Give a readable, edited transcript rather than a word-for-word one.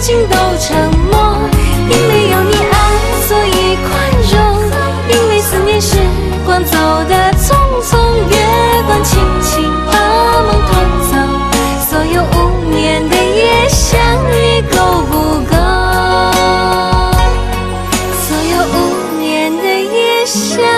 心都沉默，因为有你爱，所以宽容，因为思念时光走得匆匆，月光轻轻把梦偷走，所有无眠的夜相遇够不够？所有无眠的夜相